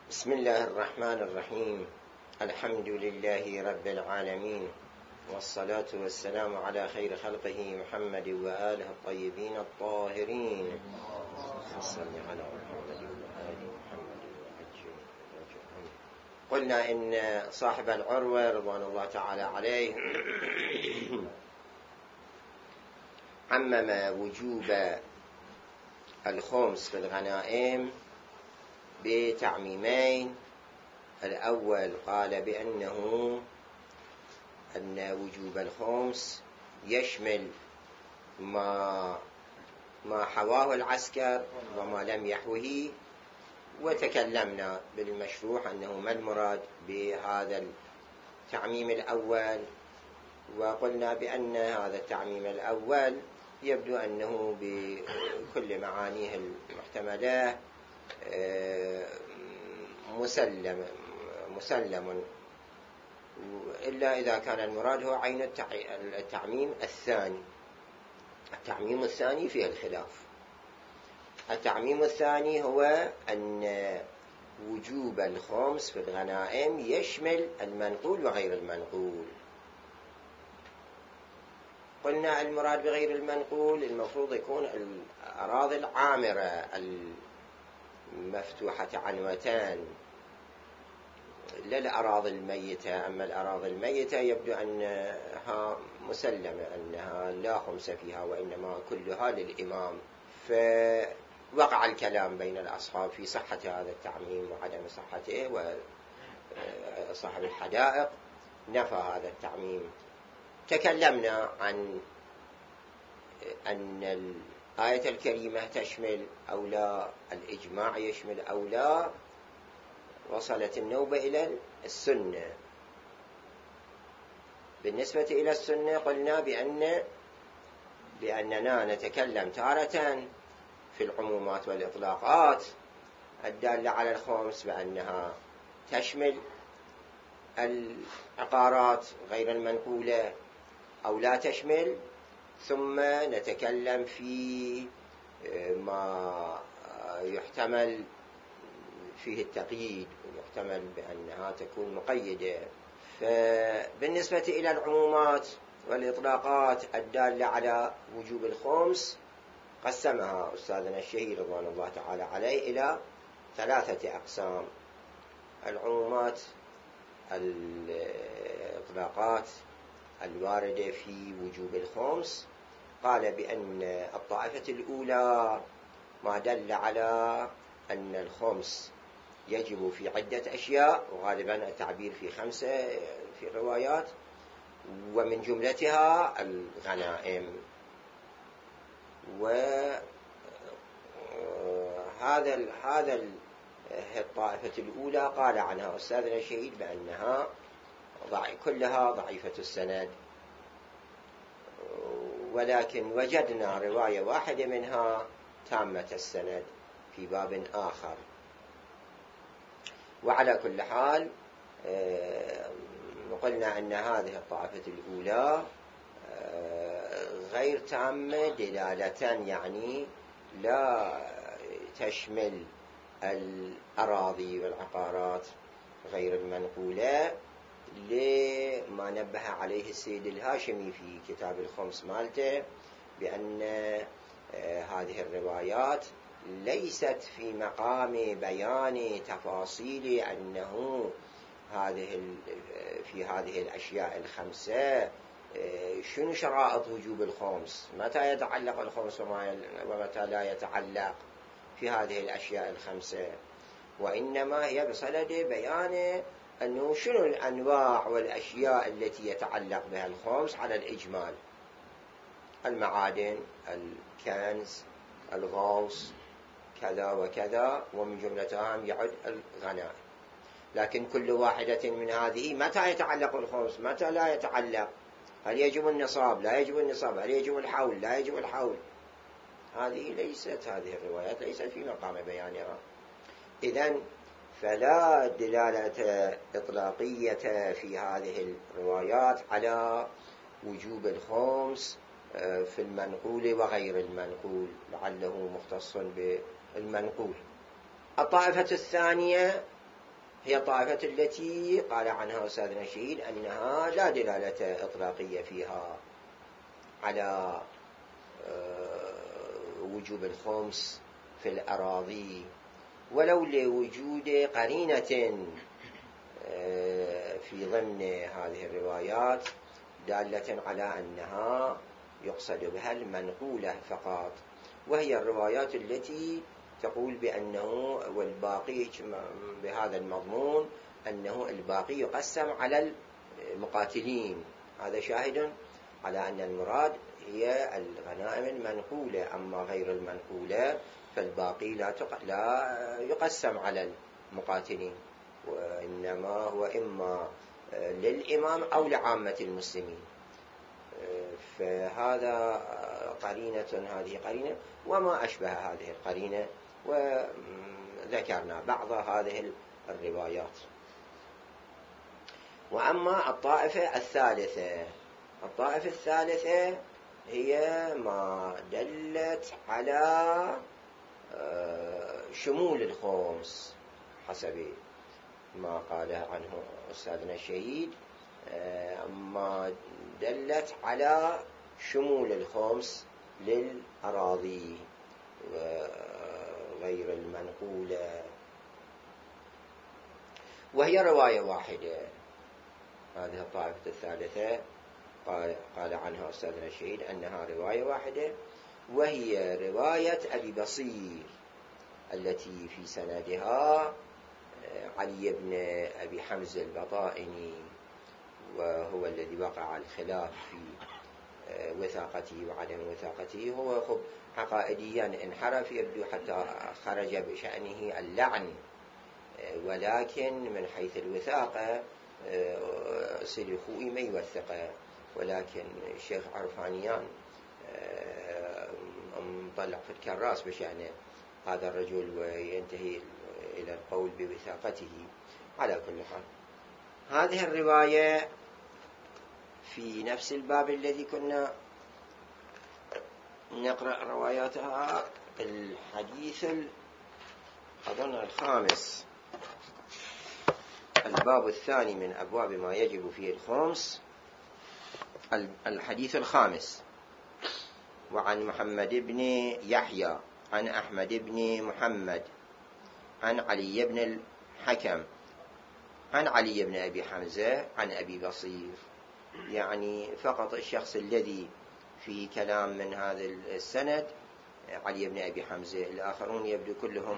بسم الله الرحمن الرحيم. الحمد لله رب العالمين، والصلاة والسلام على خير خلقه محمد وآله الطيبين الطاهرين. صل على محمد وآل محمد وعجل. قلنا إن صاحب العروة رضوان الله تعالى عليه عمم وجوب الخمس في الغنائم بتعميمين. الأول قال بأن وجوب الخمس يشمل ما حواه العسكر وما لم يحوه، وتكلمنا بالمشروح أنه ما المراد بهذا التعميم الأول، وقلنا بأن هذا التعميم الأول يبدو أنه بكل معانيه المحتملة مسلم، إلا إذا كان المراد هو عين التعميم الثاني. التعميم الثاني فيه الخلاف. التعميم الثاني هو أن وجوب الخمس في الغنائم يشمل المنقول وغير المنقول. قلنا المراد بغير المنقول المفروض يكون الأراضي العامرة المفتوحة عنوتان، لا الأراضي الميتة. أما الأراضي الميتة يبدو أنها مسلمة، أنها لا خمس فيها، وإنما كلها للإمام. فوقع الكلام بين الأصحاب في صحة هذا التعميم وعدم صحته، وصاحب الحدائق نفى هذا التعميم. تكلمنا عن أن الآية الكريمة تشمل أو لا، الإجماع يشمل أو لا. وصلت النوبة إلى السنة. بالنسبة إلى السنة قلنا بأننا نتكلم تارة في العمومات والإطلاقات الدالة على الخمس بأنها تشمل العقارات غير المنقولة أو لا تشمل، ثم نتكلم في ما يحتمل فيه التقييد، ويحتمل بأنها تكون مقيدة. فبالنسبة إلى العمومات والإطلاقات الدالة على وجوب الخمس قسمها أستاذنا الشهير رضوان الله تعالى عليه إلى 3 أقسام. العمومات الإطلاقات الواردة في وجوب الخمس قال بأن الطائفة الأولى ما دل على أن الخمس يجب في عدة أشياء، وغالبا التعبير في 5 في الروايات، ومن جملتها الغنائم. وهذا الطائفة الأولى قال عنها أستاذنا الشهيد بأنها كلها ضعيفة السند، ولكن وجدنا رواية واحدة منها تامة السند في باب آخر. وعلى كل حال قلنا أن هذه الطائفة الأولى غير تامة دلالة، يعني لا تشمل الأراضي والعقارات غير المنقولة، لما نبه عليه السيد الهاشمي في كتاب الخمس مالته بأن هذه الروايات ليست في مقام بيان تفاصيل أنه في هذه الأشياء ال5 شنو شرائط وجوب الخمس، متى يتعلق الخمس ومتى لا يتعلق في هذه الأشياء ال5، وإنما هي بصدد بيان أنه شنو الأنواع والأشياء التي يتعلق بها الخمس على الإجمال: المعادن، الكنز، الغوص، كذا وكذا، ومن جملتها يعد الغنائم. لكن كل واحدة من هذه متى يتعلق الخمس، متى لا يتعلق، هل يجب النصاب، لا يجب النصاب، هل يجب الحول، لا يجب الحول، هذه الروايات ليست في مقام بيانها. إذن فلا دلالة إطلاقية في هذه الروايات على وجوب الخمس في المنقول وغير المنقول، لعله مختص بالمنقول. الطائفة الثانية هي الطائفة التي قال عنها أستاذنا الشهيد أنها لا دلالة إطلاقية فيها على وجوب الخمس في الأراضي، ولو لوجود قرينة في ضمن هذه الروايات دالة على أنها يقصد بها المنقولة فقط، وهي الروايات التي تقول بأنه والباقي بهذا المضمون أنه الباقي يقسم على المقاتلين. هذا شاهد على أن المراد هي الغنائم المنقولة، أما غير المنقولة فالباقي لا يقسم على المقاتلين، وإنما هو إما للإمام أو لعامة المسلمين. فهذا هذه قرينة وما أشبه هذه القرينة، وذكرنا بعض هذه الروايات. وأما الطائفة الثالثة هي ما دلت على شمول الخمس حسب ما قاله عنه أستاذنا الشهيد، ما دلت على شمول الخمس للأراضي غير المنقولة، وهي رواية واحدة. هذه الطائفة الثالثة قال عنها أستاذنا الشهيد أنها رواية واحدة، وهي رواية أبي بصير التي في سندها علي بن أبي حمزة البطائني، وهو الذي وقع الخلاف في وثاقته وعدم وثاقته. هو عقائديا انحرف، يبدو حتى خرج بشأنه اللعن، ولكن من حيث الوثاقة سيد الخوئي ما يوثقه، ولكن الشيخ عرفانيان مطلع في الكراس بشأن هذا الرجل وينتهي إلى القول بوثاقته. على كل حال هذه الرواية في نفس الباب الذي كنا نقرأ رواياتها، الحديث أظن الخامس، الباب الثاني من أبواب ما يجب فيه الخمس، الحديث الخامس. وعن محمد بن يحيى عن أحمد بن محمد عن علي بن الحكم عن علي بن أبي حمزة عن أبي بصير. يعني فقط الشخص الذي في كلام من هذا السند علي بن أبي حمزة، الآخرون يبدو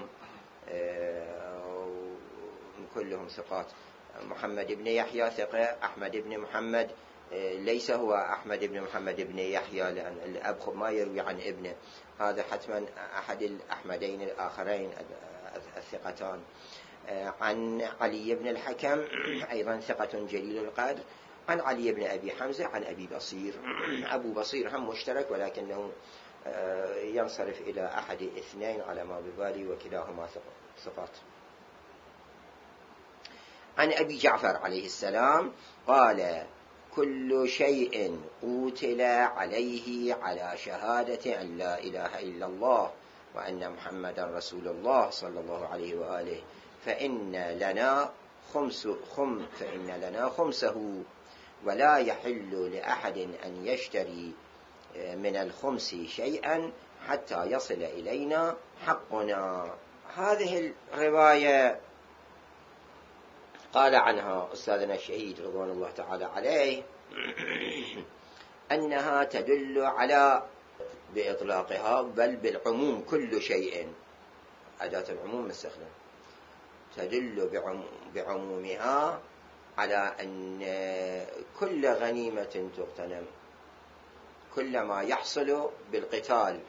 كلهم ثقات. محمد بن يحيى ثقة، أحمد بن محمد ليس هو أحمد بن محمد بن يحيى، لأن الأب ما يروي عن ابنه، هذا حتما أحد الأحمدين الآخرين الثقتان. عن علي بن الحكم أيضا ثقة جليل القدر، عن علي بن أبي حمزة عن أبي بصير. أبو بصير هم مشترك، ولكنه ينصرف إلى أحد اثنين على ما ببالي، وكلاهما ثقات. عن أبي جعفر عليه السلام قال: كل شيء قتل عليه على شهادة أن لا إله إلا الله وأن محمدا رسول الله صلى الله عليه وآله، فإن لنا خمسه، ولا يحل لأحد أن يشتري من الخمس شيئا حتى يصل إلينا حقنا. هذه الرواية قال عنها أستاذنا الشهيد رضوان الله تعالى عليه أنها تدل على بإطلاقها بل بالعموم، كل شيء أداة العموم مستخدم، تدل بعمومها على أن كل غنيمة تغتنم، كل ما يحصل بالقتال،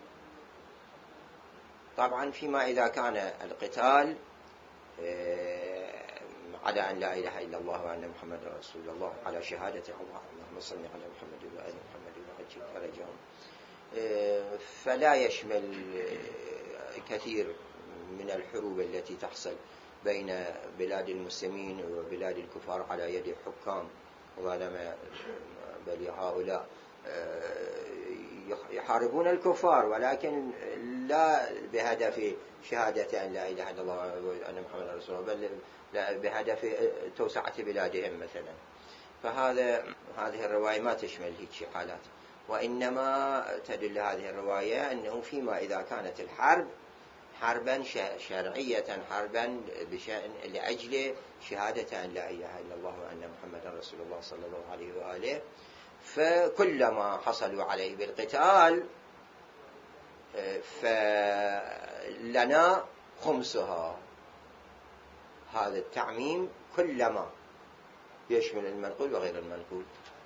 طبعا فيما إذا كان القتال على أن لا إله إلا الله وأن محمد رسول الله، على شهادة الله، اللهم صل على محمد وآل محمد وعجل فرجهم، فلا يشمل كثير من الحروب التي تحصل بين بلاد المسلمين وبلاد الكفار على يد الحكام ظلمة، بل هؤلاء يحاربون الكفار ولكن لا بهدف شهادة أن لا إله إلا الله وأن محمد رسول الله، بل بهدف توسعة بلادهم مثلا. هذه الرواية ما تشمل هيك حالات، وإنما تدل هذه الرواية أنه فيما إذا كانت الحرب حربا شرعية، حربا بشأن لأجل شهادة أن لا إله إلا الله وأن محمد رسول الله صلى الله عليه وآله، فكلما حصلوا عليه بالقتال فلنا خمسها. هذا التعميم كلما يشمل المنقول وغير المنقول،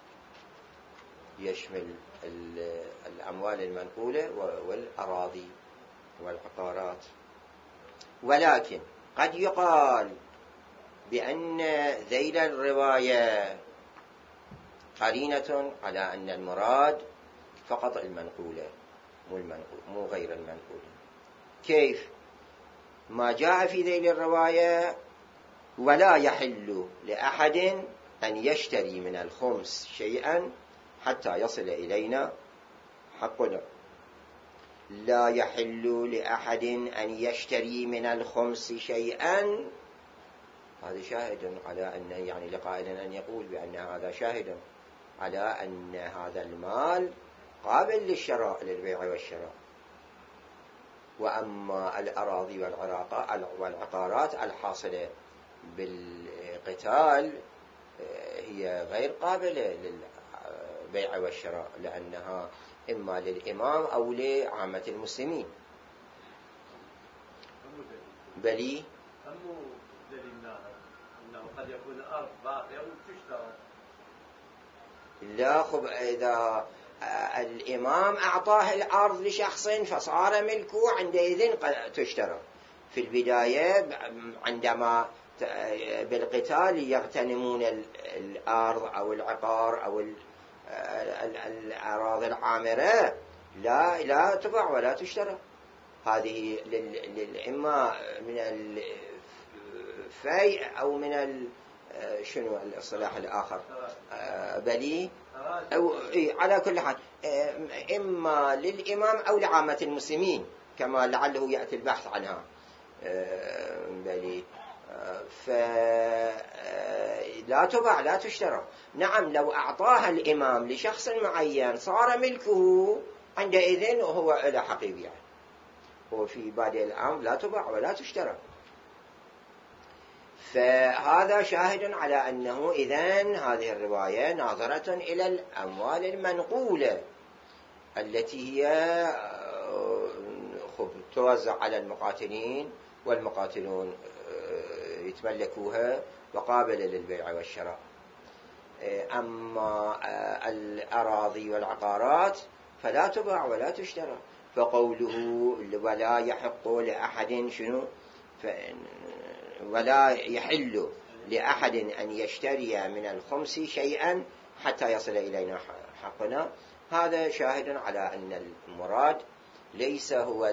يشمل الأموال المنقولة والأراضي والعقارات. ولكن قد يقال بأن ذيل الرواية قرينة على أن المراد فقط المنقولة مو غير المنقولة. كيف؟ ما جاء في ذيل الرواية: ولا يحل لأحد أن يشتري من الخمس شيئا حتى يصل إلينا حقنا. لا يحل لأحد أن يشتري من الخمس شيئا، هذا شاهد على أن يعني لقائل أن يقول بأن هذا شاهد على أن هذا المال قابل للشراء، للبيع والشراء. وأما الأراضي والعقارات الحاصلة بالقتال هي غير قابلة للبيع والشراء، لأنها إما للإمام أو لعامة المسلمين. بلي أنه قد يكون أرض باقية وتشترى. لا، خب إذا الإمام أعطاه الأرض لشخص فصار ملكه، عندئذ تشترى. في البداية عندما بالقتال يغتنمون الأرض أو العقار أو الأراضي العامرة لا تباع ولا تشترى. هذه إما من الفيء أو من شنو الصلاح الآخر، بلي أو على كل حال إما للإمام أو لعامة المسلمين، كما لعله يأتي البحث عنها. بلي فلا تباع لا تشترى. نعم، لو أعطاها الإمام لشخص معين صار ملكه، عندئذ هو إلى حق يبيع. وفي بادئ الأمر لا تباع ولا تشترى. فهذا شاهد على أنه إذن هذه الرواية ناظرة إلى الأموال المنقولة التي هي توزع على المقاتلين، والمقاتلون يتملكوها وقابلة للبيع والشراء. أما الأراضي والعقارات فلا تباع ولا تشترى. فقوله ولا يحق لأحد شنو؟ ولا يحل لأحد أن يشتري من الخمس شيئا حتى يصل إلينا حقنا. هذا شاهد على أن المراد ليس هو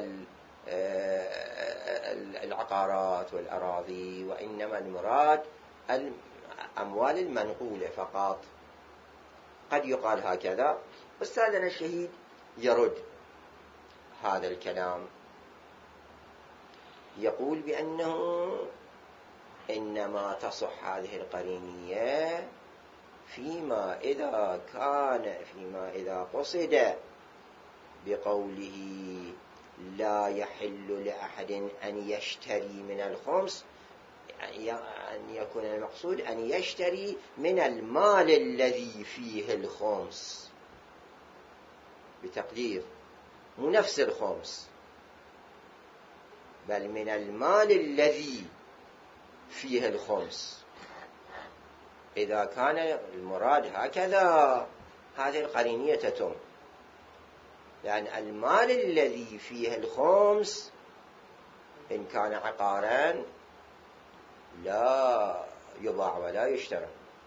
العقارات والأراضي، وإنما المراد الأموال المنقولة فقط. قد يقال هكذا. أستاذنا الشهيد يرد هذا الكلام، يقول بأنه إنما تصح هذه القرينية فيما إذا قصد بقوله لا يحل لأحد أن يشتري من الخمس، أن يكون المقصود أن يشتري من المال الذي فيه الخمس، بتقدير مو نفس الخمس، بل من المال الذي فيه الخمس. إذا كان المراد هكذا هذه القرينية تتم، لأن المال الذي فيه الخمس إن كان عقارا لا يباع ولا يشترى،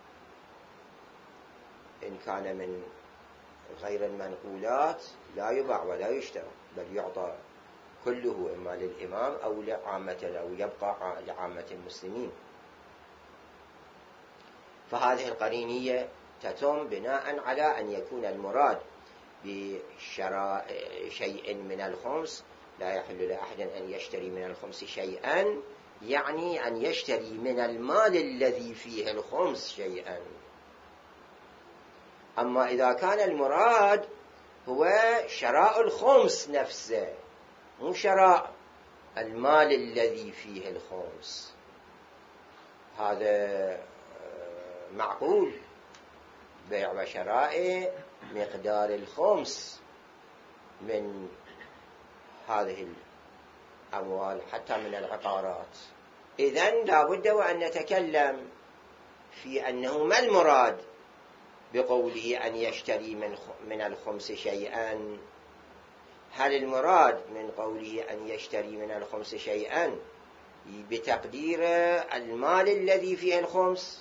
إن كان من غير المنقولات لا يباع ولا يشترى، بل يعطى كله إما للإمام أو لعامة، أو يبقى لعامة المسلمين. فهذه القرينية تتم بناء على أن يكون المراد بشراء شيء من الخمس لا يحل لأحد أن يشتري من الخمس شيئا، يعني أن يشتري من المال الذي فيه الخمس شيئا. أما إذا كان المراد هو شراء الخمس نفسه، مو شراء المال الذي فيه الخمس، هذا معقول، بيع وشراء مقدار الخمس من هذه الأموال حتى من العقارات. إذن لا بد وأن نتكلم في أنه ما المراد بقوله أن يشتري من الخمس شيئا. هل المراد من قوله أن يشتري من الخمس شيئا بتقدير المال الذي فيه الخمس،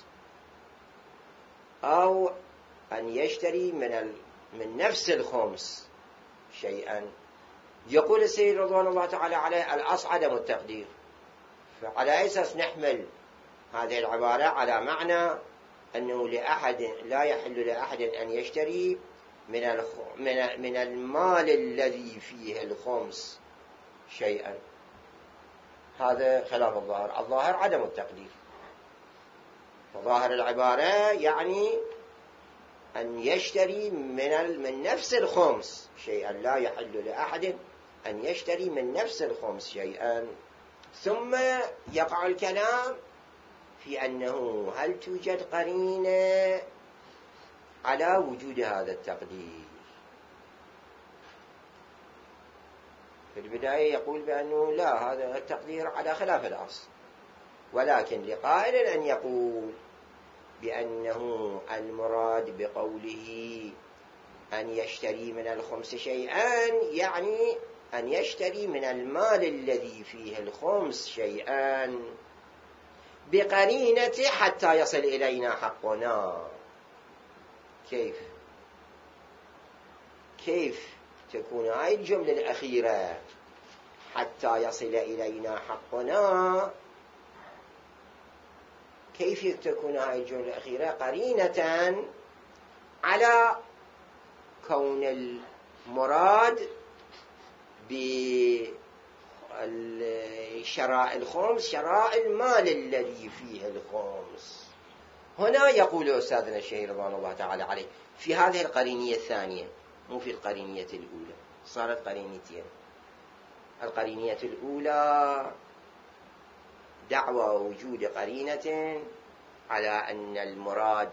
أو أن يشتري من نفس الخمس شيئا؟ يقول السيد رضوان الله تعالى عليه الأصل عدم التقدير. فعلى أساس نحمل هذه العبارة على معنى أنه لا يحل لأحد أن يشتري من المال الذي فيه الخمس شيئا. هذا خلاف الظاهر. الظاهر عدم التقدير. فظاهر العبارة يعني أن يشتري من نفس الخمس شيئا، لا يحل لأحد أن يشتري من نفس الخمس شيئا. ثم يقع الكلام في أنه هل توجد قرينة على وجود هذا التقدير. في البداية يقول بأنه لا، هذا التقدير على خلاف الأصل، ولكن لقائل أن يقول بأنه المراد بقوله أن يشتري من الخمس شيئا يعني أن يشتري من المال الذي فيه الخمس شيئا بقرينة حتى يصل إلينا حقنا. كيف تكون هاي الجملة الأخيرة حتى يصل إلينا حقنا؟ كيف تكون هاي الجملة الأخيرة قرينة على كون المراد بشراء الخمس شراء المال الذي فيه الخمس؟ هنا يقول أستاذنا الشهير رضوان الله تعالى عليه في هذه القرينية الثانية، مو في القرينية الأولى، صارت قرينتين. القرينية الأولى دعوى وجود قرينة على أن المراد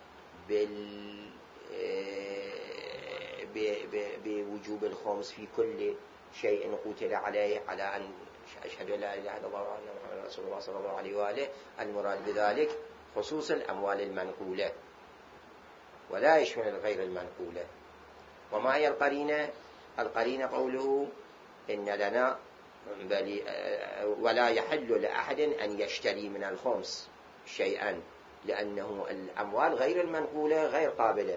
بوجوب الخمس في كل شيء قتل عليه، على أن أشهد أن لا إله إلا الله وأن محمدا رسول الله صلى الله عليه وآله. المراد بذلك خصوص الأموال المنقولة ولا يشمل غير المنقولة. وما هي القرينة؟ القرينة قوله إن لنا ولا يحل لأحد أن يشتري من الخمس شيئا، لأنه الأموال غير المنقولة غير قابلة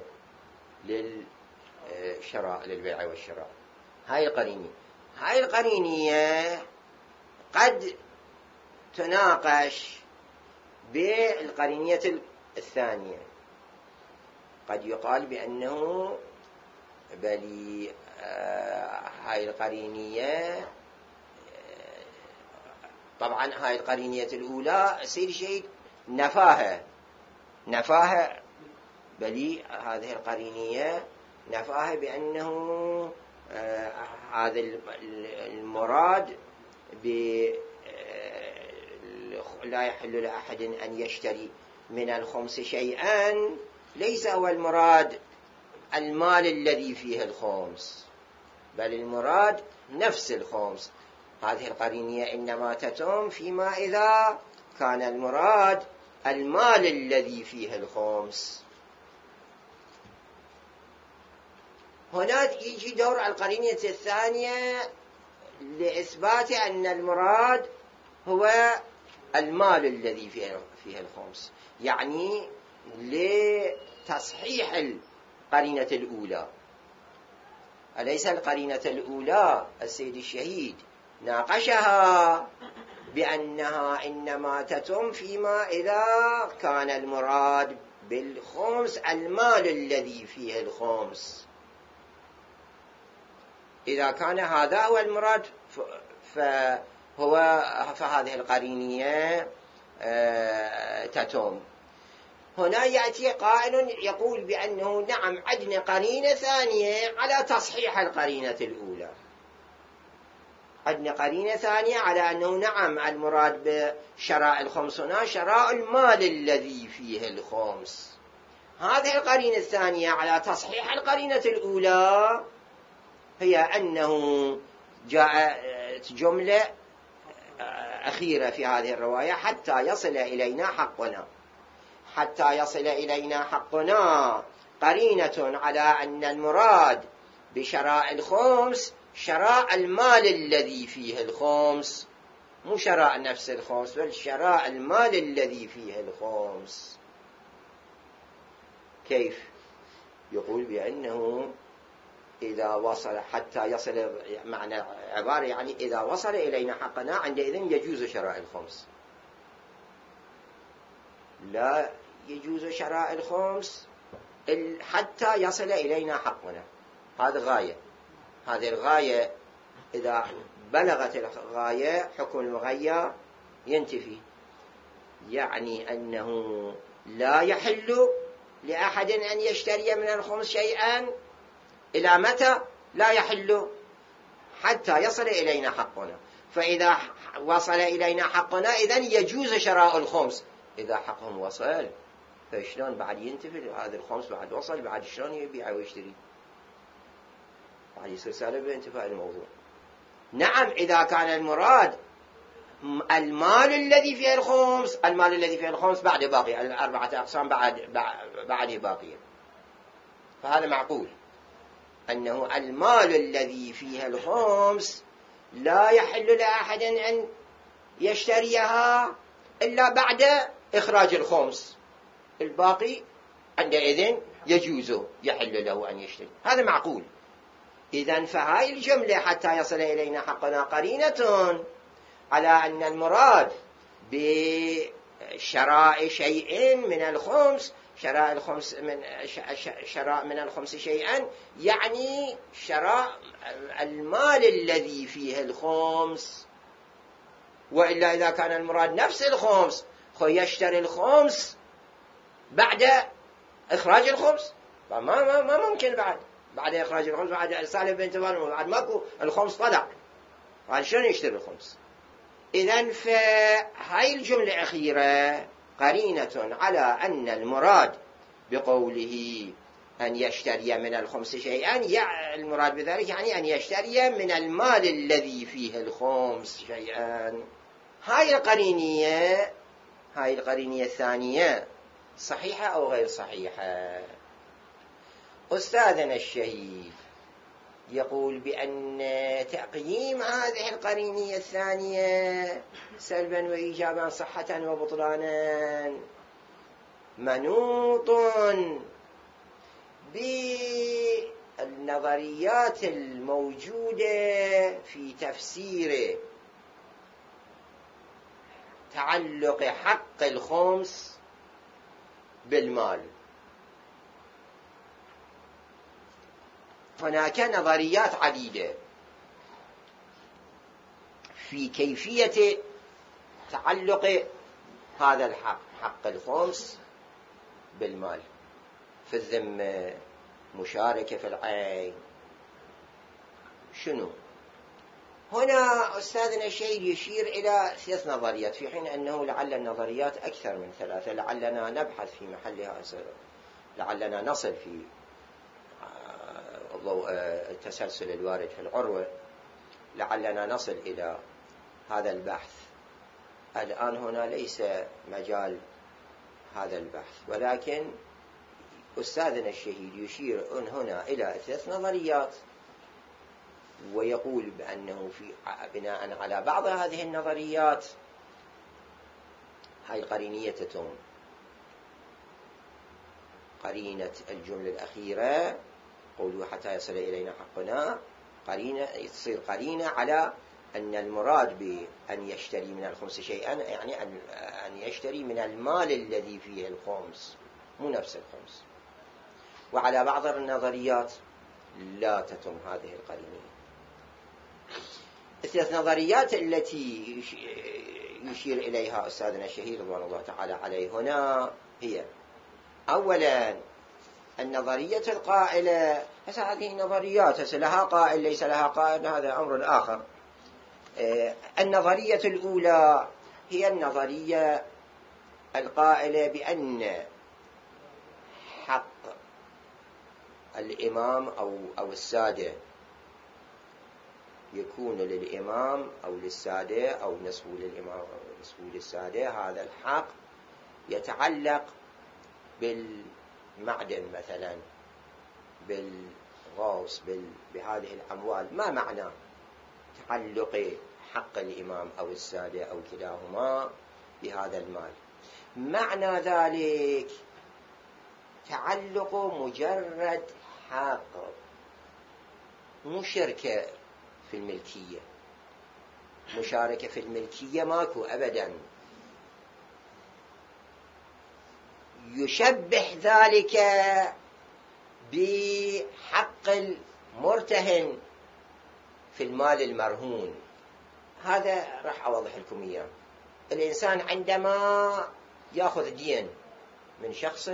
للشراء، للبيع والشراء. هاي القرينية قد تناقش بالقرينية الثانية. قد يقال بأنه بل هاي القرينية، طبعا هاي القرينية الأولى سيد شيء نفاها بل هذه القرينية نفاها بأنه هذا المراد لا يحل لأحد أن يشتري من الخمس شيئا ليس هو المراد المال الذي فيه الخمس، بل المراد نفس الخمس. هذه القرينية إنما تتم فيما إذا كان المراد المال الذي فيه الخمس. هنا يجي دور القرينية الثانية لإثبات أن المراد هو المال الذي فيه الخمس، يعني لتصحيح القرينة الأولى. أليس القرينة الأولى السيد الشهيد ناقشها بأنها إنما تتم فيما إذا كان المراد بالخمس المال الذي فيه الخمس؟ إذا كان هذا هو المراد فهذه القرينية تتم. هنا يأتي قائل يقول بأنه نعم عندنا قرينة ثانية على تصحيح القرينة الأولى. عندنا قرينة ثانية على أنه نعم المراد بشراء الخمس هنا شراء المال الذي فيه الخمس. هذه القرينة الثانية على تصحيح القرينة الأولى هي أنه جاءت جملة أخيرة في هذه الرواية حتى يصل إلينا حقنا. حتى يصل إلينا حقنا قرينة على أن المراد بشراء الخمس شراء المال الذي فيه الخمس، مو شراء نفس الخمس بل شراء المال الذي فيه الخمس. كيف؟ يقول بأنه إذا وصل حتى يصل، معنى عبارة يعني إذا وصل إلينا حقنا عندئذ يجوز شراء الخمس. لا يجوز شراء الخمس حتى يصل إلينا حقنا. هذا غاية. هذه الغاية إذا بلغت الغاية حكم المغير ينتفي، يعني أنه لا يحل لأحد أن يشتري من الخمس شيئا. إلى متى؟ لا يحل حتى يصل إلينا حقنا. فإذا وصل إلينا حقنا إذن يجوز شراء الخمس. إذا حقهم وصل فشلون بعد ينتفي هذا الخمس؟ بعد وصل بعد شلون يبيع ويشتري؟ بعد يصير سالب بانتفاء الموضوع. نعم إذا كان المراد المال الذي فيه الخمس، المال الذي فيه الخمس بعد باقي، الأربعة أقسام بعد باقية، فهذا معقول أنه المال الذي فيه الخمس لا يحل لأحد أن يشتريها إلا بعد إخراج الخمس، الباقي عندئذ يجوز يحل له أن يشتري. هذا معقول. إذن فهاي الجملة حتى يصل إلينا حقنا قرينة على أن المراد بشراء شيء من الخمس شراء الخمس شراء من الخمس شيئا يعني شراء المال الذي فيه الخمس. وإلا إذا كان المراد نفس الخمس يشتري الخمس بعد إخراج الخمس، ما ممكن بعد إخراج الخمس بعد سالب بانتفاء بعد ماكو الخمس طلع، بعد شلون يشتري الخمس؟ إذن فهاي الجملة الأخيرة قرينة على أن المراد بقوله أن يشتري من الخمس شيئا المراد بذلك يعني أن يشتري من المال الذي فيه الخمس شيئا. هاي القرينية الثانية صحيحة أو غير صحيحة؟ أستاذنا الشهيد يقول بأن تقييم هذه القرينية الثانية سلبا وإيجابا صحة وبطلانا منوط بالنظريات الموجودة في تفسير تعلق حق الخمس بالمال. هناك نظريات عديدة في كيفية تعلق هذا الحق، حق الخمس بالمال، في الذمة، مشاركة في العين، شنو؟ هنا أستاذنا الشهيد يشير إلى 3 نظريات، في حين أنه لعل النظريات أكثر من 3. لعلنا نبحث في محلها، لعلنا نصل في ضوء التسلسل الوارد في العروة، لعلنا نصل إلى هذا البحث. الآن هنا ليس مجال هذا البحث، ولكن أستاذنا الشهيد يشير هنا إلى 3 نظريات، ويقول بأنه في بناء على بعض هذه النظريات هاي القرينية تتم. قرينة الجملة الأخيرة قولوا حتى يصل إلينا حقنا تصير قرينة على أن المراد بأن يشتري من الخمس شيئا يعني أن يشتري من المال الذي فيه الخمس، مو نفس الخمس. وعلى بعض النظريات لا تتم هذه القرينة، الثلاث نظريات التي يشير إليها أستاذنا الشهيد رضوان الله تعالى عليه هنا هي: أولا النظرية القائلة، هذه نظريات لها قائل ليس لها قائل هذا أمر آخر. النظرية الأولى هي النظرية القائلة بأن حق الإمام أو السادة يكون للإمام أو للسادة أو نسبه للإمام أو نسبه للسادة. هذا الحق يتعلق بالمعدن مثلا، بالغوص، بهذه الأموال. ما معنى تعلق حق الإمام أو السادة أو كلاهما بهذا المال؟ معنى ذلك تعلق مجرد حق، مو شركة في الملكية. مشاركة في الملكية ماكو أبدا. يشبه ذلك بحق المرتهن في المال المرهون. هذا راح أوضح لكم إياه. الإنسان عندما يأخذ دين من شخص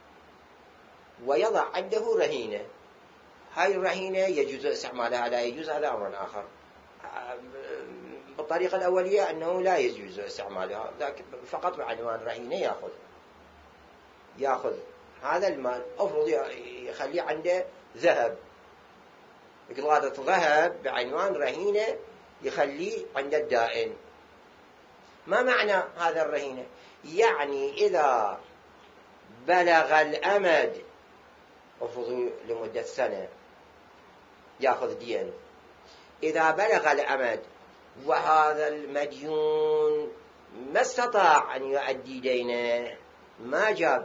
ويضع عنده رهينة، هاي الرهينة يجوز استعمالها لا يجوز، هذا أمر آخر. بالطريقة الأولية أنه لا يجوز استعمالها، لكن فقط بعنوان رهينة يأخذ هذا المال. أفرض يخليه عنده ذهب، قطعة ذهب بعنوان رهينة يخليه عند الدائن. ما معنى هذا الرهينة؟ يعني إذا بلغ الأمد، أفرض لمدة سنة يأخذ دين، إذا بلغ الأمد وهذا المديون ما استطاع أن يؤدي دينه، ما جاب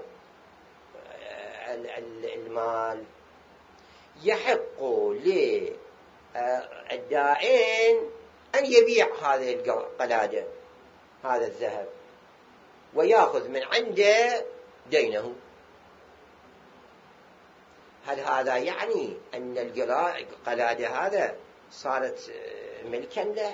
المال، يحق للدائن أن يبيع هذه القلادة، هذا الذهب، ويأخذ من عنده دينه. هل هذا يعني أن القلادة هذا صارت ملكا له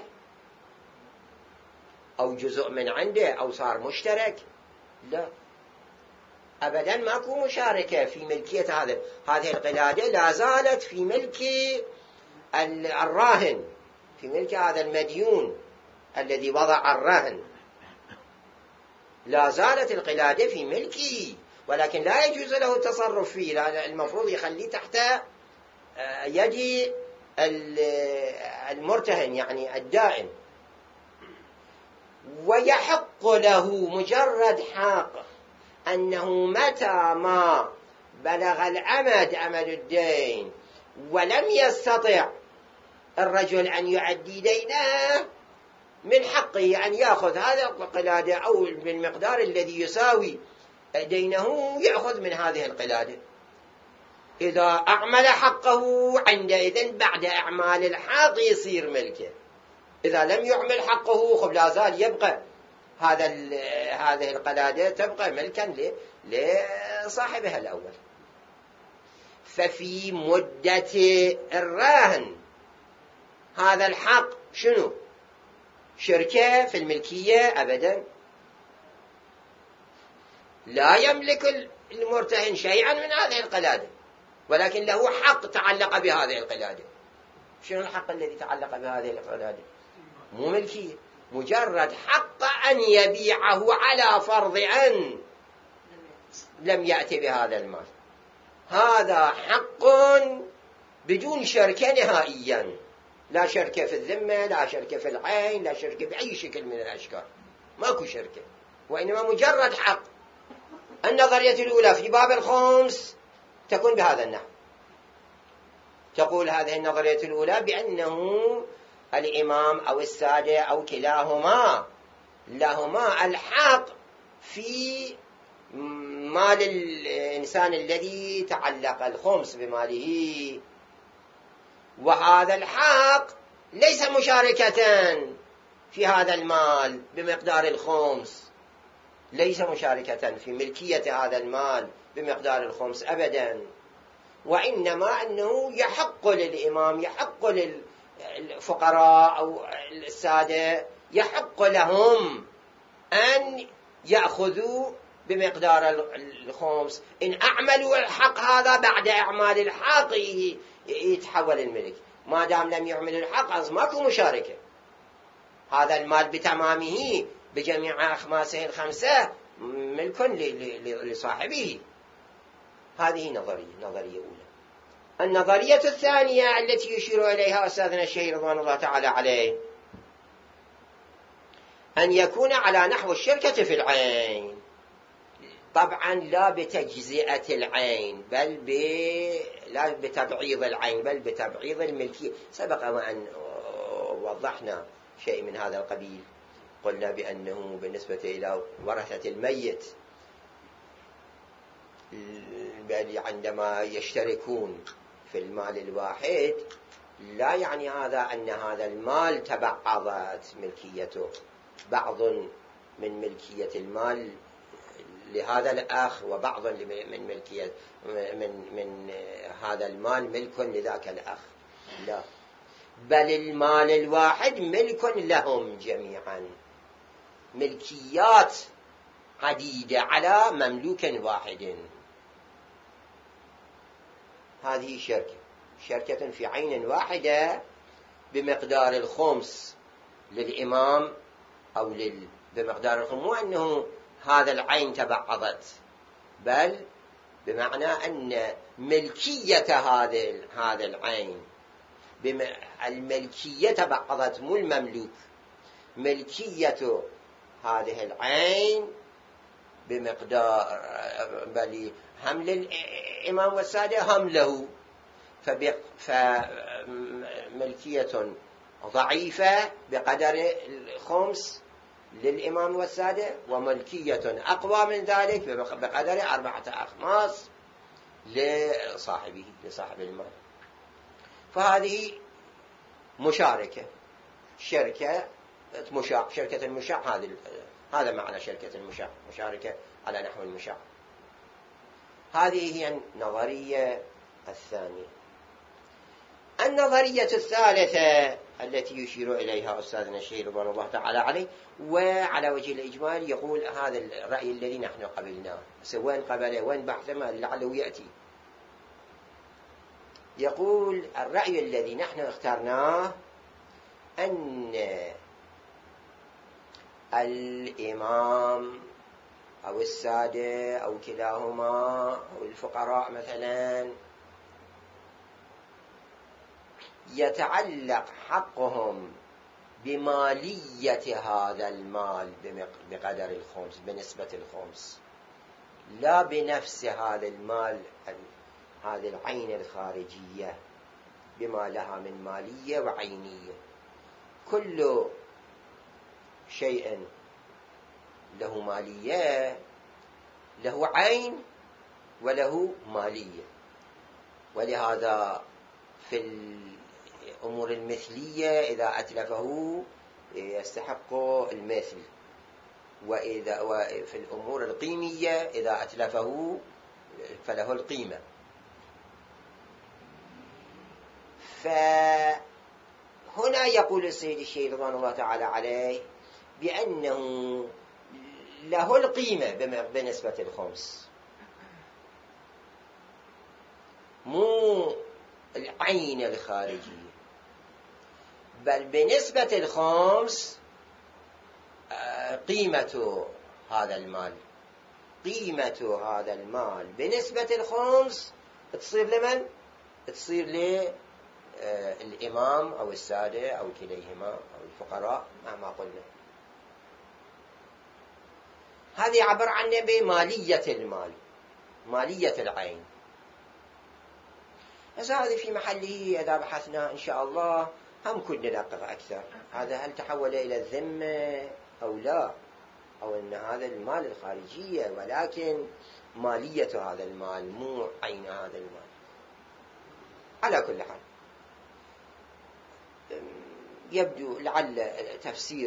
أو جزء من عنده أو صار مشترك؟ لا أبدا، ماكو مشاركة في ملكية هذه القلادة. لا زالت في ملك الراهن، في ملك هذا المديون الذي وضع الرهن. لا زالت القلادة في ملكه، ولكن لا يجوز له التصرف فيه. لا، المفروض يخليه تحت يد المرتهن يعني الدائن. ويحق له مجرد حق أنه متى ما بلغ الأمد، أمد الدين، ولم يستطع الرجل أن يؤدي دينه، من حقه أن يأخذ هذا القلادة أو بالمقدار الذي يساوي دينه، يأخذ من هذه القلادة. إذا أعمل حقه عندئذ بعد إعمال الحق يصير ملكه. إذا لم يعمل حقه لا زال يبقى هذه القلادة تبقى ملكا لصاحبها الأول. ففي مدة الرهن هذا الحق شنو؟ شركة في الملكية؟ أبدا، لا يملك المرتهن شيئا من هذه القلادة، ولكن له حق تعلق بهذه القلادة. شنو الحق الذي تعلق بهذه القلادة؟ مو ملكية، مجرد حق أن يبيعه على فرض أن لم يأتي بهذا المال. هذا حق بدون شركة نهائيا، لا شركة في الذمة، لا شركة في العين، لا شركة بأي شكل من الأشكال، ماكو شركة، وإنما مجرد حق. النظرية الأولى في باب الخمس تكون بهذا النحو. تقول هذه النظرية الأولى بأنه الإمام أو السادة أو كلاهما لهما الحق في مال الإنسان الذي تعلق الخمس بماله، وهذا الحق ليس مشاركة في هذا المال بمقدار الخمس، ليس مشاركة في ملكية هذا المال بمقدار الخمس أبدا، وإنما أنه يحق للإمام، يحق الفقراء أو السادة يحق لهم أن يأخذوا بمقدار الخمس. إن أعملوا الحق هذا بعد إعمال الحق يتحول الملك. ما دام لم يعمل الحق أصلا ماكو مشاركة. هذا المال بتمامه بجميع أخماسه الخمسة ملك لصاحبه. هذه نظرية أولى. النظرية الثانية التي يشير إليها أستاذنا الشيخ رضوان الله تعالى عليه أن يكون على نحو الشركة في العين، طبعا لا بتجزئة العين لا بتبعيض العين بل بتبعيض الملكية. سبق وأن وضحنا شيء من هذا القبيل، قلنا بأنه بالنسبة إلى ورثة الميت عندما يشتركون في المال الواحد لا يعني هذا أن هذا المال تبعضت ملكيته. بعض من ملكية المال لهذا الأخ وبعض من ملكية من هذا المال ملك لذاك الأخ. لا، بل المال الواحد ملك لهم جميعا، ملكيات عديدة على مملوك واحد. هذه شركة في عين واحدة بمقدار الخمس للإمام أو بمقدار الخمس. مو أنه هذا العين تبعضت، بل بمعنى أن ملكية هذا العين الملكية تبعضت، مو المملوك. ملكية هذه العين بمقدار بل هم للإمام والسادة هم له، فملكية ضعيفة بقدر الخمس للإمام والسادة، وملكية أقوى من ذلك بقدر 4 أخماس لصاحب المال. فهذه مشاركة، شركة المشاع. هذا معنى شركة المشاع، مشاركة على نحو المشاع. هذه هي النظرية الثانية. النظرية الثالثة التي يشير إليها أستاذنا الشيخ رضوان الله تعالى عليه، وعلى وجه الإجمال يقول هذا الرأي الذي نحن قبلناه، وين قبله وين بحثه ما لعله يأتي. يقول الرأي الذي نحن اخترناه أن الإمام أو السادة أو كلاهما أو الفقراء مثلا يتعلق حقهم بمالية هذا المال بقدر الخمس، بنسبة الخمس، لا بنفس هذا المال، هذه العين الخارجية بما لها من مالية وعينية. كل شيء له مالية له عين وله مالية. ولهذا في الأمور المثلية إذا أتلفه يستحق المثل، وفي الأمور القيمية إذا أتلفه فله القيمة. فهنا يقول السيد الشيخ رضوان الله تعالى عليه بأنه له القيمة بنسبة الخمس، مو العين الخارجية، بل بنسبة الخمس قيمة هذا المال. قيمة هذا المال بنسبة الخمس تصير لمن؟ تصير للإمام أو السادة أو كليهما أو الفقراء مهما قلنا. هذه عبر عنه بمالية المال، مالية العين. هذا في محله إذا بحثنا إن شاء الله هم كنا ندقق أكثر. هذا هل تحول إلى الذمة أو لا، أو أن هذا المال الخارجية ولكن مالية هذا المال مو عين هذا المال. على كل حال يبدو لعل تفسير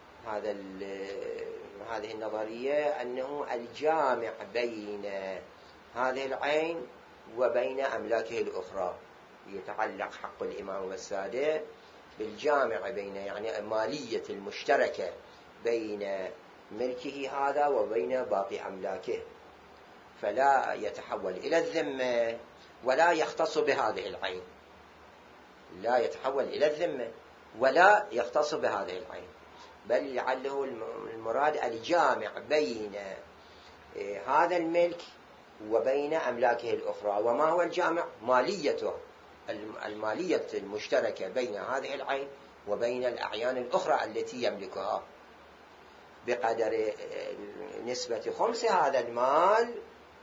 هذه النظرية أنه الجامع بين هذه العين وبين أملاكه الأخرى يتعلق حق الإمام والسادة بالجامع بين يعني مالية المشتركة بين ملكه هذا وبين باقي أملاكه، فلا يتحول إلى الذمة ولا يختص بهذه العين، لا يتحول إلى الذمة ولا يختص بهذه العين، بل لعله المراد الجامع بين هذا الملك وبين أملاكه الأخرى. وما هو الجامع؟ ماليته، المالية المشتركة بين هذه العين وبين الأعيان الأخرى التي يملكها بقدر نسبة خمس هذا المال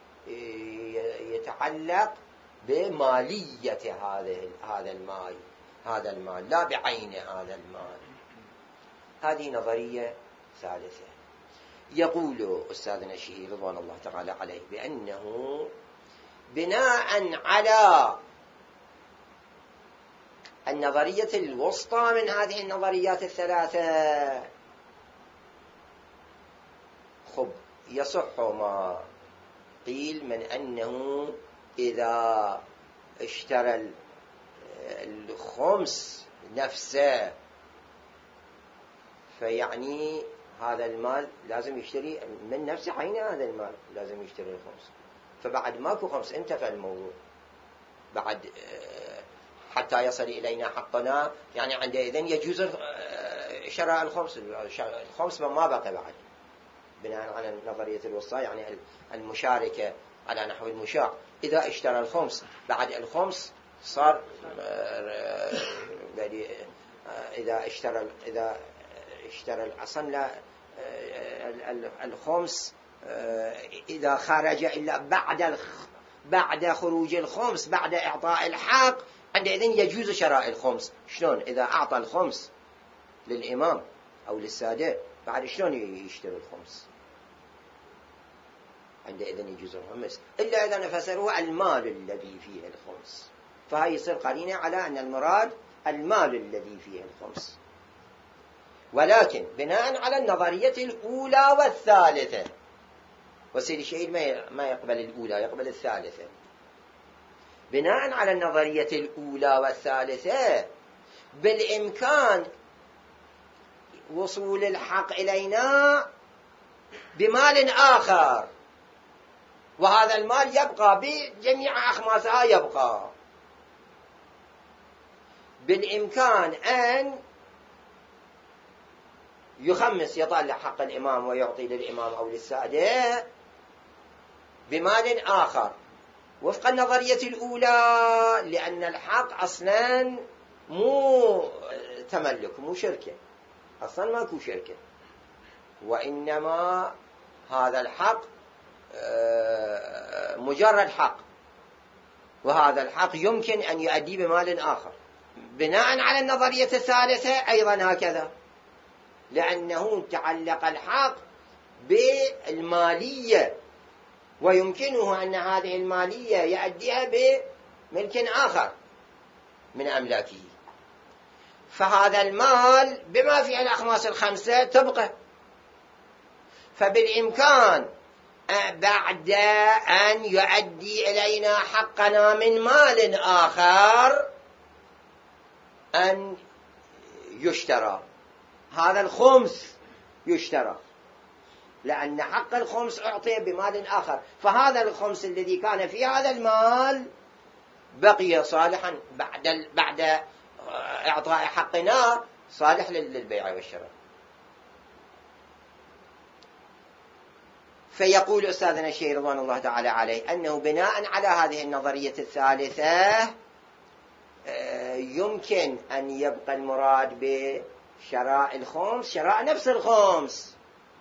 يتعلق بمالية هذا المال لا بعين هذا المال. هذه نظرية ثالثة. يقول أستاذنا الشهير رضوان الله تعالى عليه بأنه بناء على النظرية الوسطى من هذه النظريات الثلاثة، يصح ما قيل من أنه إذا اشترى الخمس نفسه فيعني هذا المال لازم يشتري من نفس عين هذا المال، لازم يشتري الخمس، فبعد ماكو خمس انتفى الموضوع، بعد حتى يصل إلينا حقنا، يعني عندئذ يجوز شراء الخمس ما بقى بعد، بناء على نظرية الوسطى يعني المشاركة على نحو المشاع. إذا اشترى الخمس بعد الخمس صار إذا اشترى أصلا الخمس إذا خرج إلا بعد خروج الخمس بعد إعطاء الحق عندئذ يجوز شراء الخمس. شلون؟ إذا أعطى الخمس للإمام أو للسادة بعد شلون يشتري الخمس؟ عندئذ يجوز الخمس إلا إذا نفسره المال الذي فيه الخمس، فهي يصير قرينة على أن المراد المال الذي فيه الخمس. ولكن بناء على النظرية الأولى والثالثة، وسيد الشهيد ما يقبل الأولى، يقبل الثالثة. بناء على النظرية الأولى والثالثة بالإمكان وصول الحق إلينا بمال آخر، وهذا المال يبقى بجميع أخماسها، يبقى بالإمكان أن يخمس، يطلع حق الإمام ويعطي للإمام أو للسادة بمال آخر وفق النظرية الأولى، لأن الحق أصلا مو تملك، مو شركة، أصلا ماكو شركة، وإنما هذا الحق مجرد حق، وهذا الحق يمكن أن يؤدي بمال آخر. بناء على النظرية الثالثة أيضا هكذا، لأنه تعلق الحق بالمالية ويمكنه أن هذه المالية يؤديها بملك آخر من أملاكه، فهذا المال بما فيه الأخماس الخمسة تبقى، فبالإمكان بعد أن يؤدي إلينا حقنا من مال آخر أن يشترى هذا الخمس، يشترى لأن حق الخمس أعطي بمال آخر، فهذا الخمس الذي كان في هذا المال بقي صالحا بعد إعطاء حقنا، صالح للبيع والشراء. فيقول أستاذنا الشيخ رضوان الله تعالى عليه أنه بناء على هذه النظرية الثالثة يمكن أن يبقى المراد بشراء الخمس شراء نفس الخمس،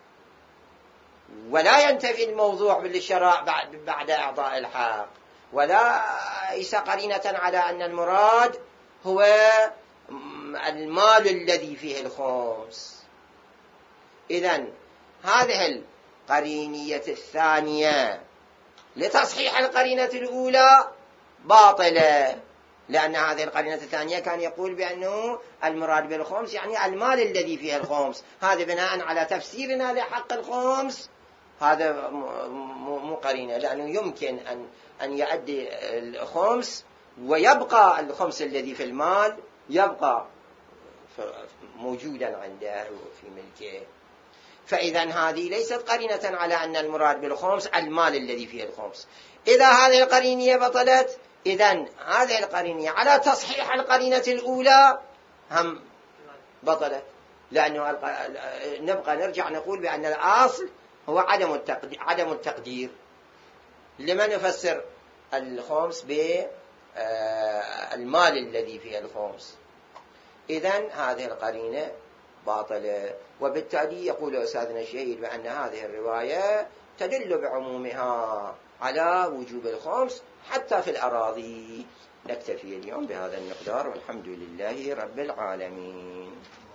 ولا ينتفي الموضوع بالشراء بعد إعطاء الحق، ولا ليس قرينة على أن المراد هو المال الذي فيه الخمس. إذن هذه القرينية الثانية لتصحيح القرينة الأولى باطلة، لأن هذه القرينة الثانية كان يقول بأنه المراد بالخمس يعني المال الذي فيه الخمس، هذا بناء على تفسيرنا لحق الخمس هذا مو قرينة، لأنه يمكن أن يؤدي الخمس ويبقى الخمس الذي في المال يبقى موجودا عنده في ملكه. فإذا هذه ليست قرينة على أن المراد بالخمس المال الذي فيه الخمس. إذا هذه القرينية بطلت، إذن هذه القرينية على تصحيح القرينة الأولى هم بطلت، لأنه نبقى نرجع نقول بأن الأصل هو عدم التقدير. لما نفسر الخمس بالمال الذي فيه الخمس؟ إذن هذه القرينة باطلة. وبالتالي يقول أستاذنا الشهيد بأن هذه الرواية تدل بعمومها على وجوب الخمس حتى في الأراضي. نكتفي اليوم بهذا المقدار، والحمد لله رب العالمين.